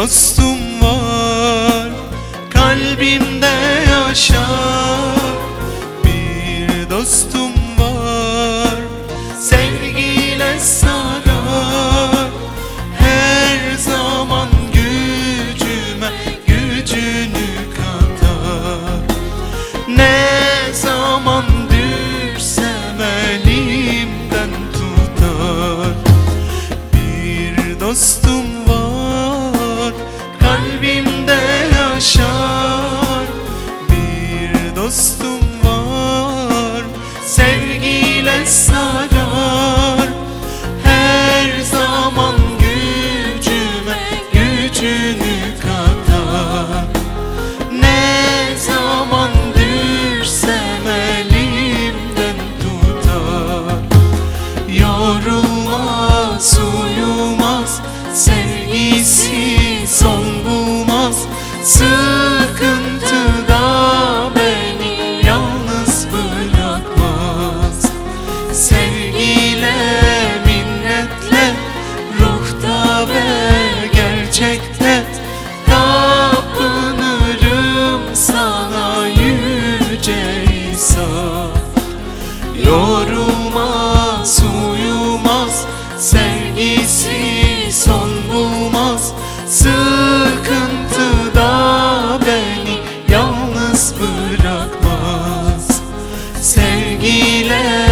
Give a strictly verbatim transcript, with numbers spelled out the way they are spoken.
dostum var, kalbimde yaşar. Bir dostum var, sevgiyle sarar. Her zaman gücüme gücünü katar. Ne zaman düşsem elimden tutar. Bir dostum var, kalbimde yaşar. Bir dostum var, sevgiyle sarar. Her zaman gücüme gücünü katar. Ne zaman düşsem elimden tutar. Yorulmaz, uyumaz, sevgisi son bulmaz. Sıkıntıda beni yalnız bırakmaz. Sevgiyle, minnetle, ruhta ve gerçekte tapınırım sana yüce İsa. Yorulmaz, uyumaz, sevgisi son bulmaz. Sıkıntıda beni yalnız bırakmaz. Sevgiyle